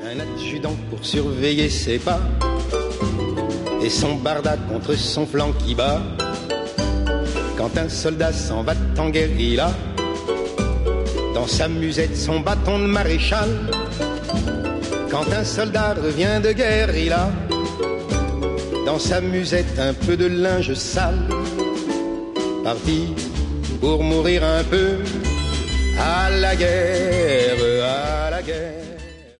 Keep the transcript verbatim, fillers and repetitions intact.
Un adjudant pour surveiller ses pas et son barda contre son flanc qui bat. Quand un soldat s'en va en guérilla, dans sa musette son bâton de maréchal. Quand un soldat revient de guerre, il a dans sa musette un peu de linge sale. Parti pour mourir un peu à la guerre, à la guerre.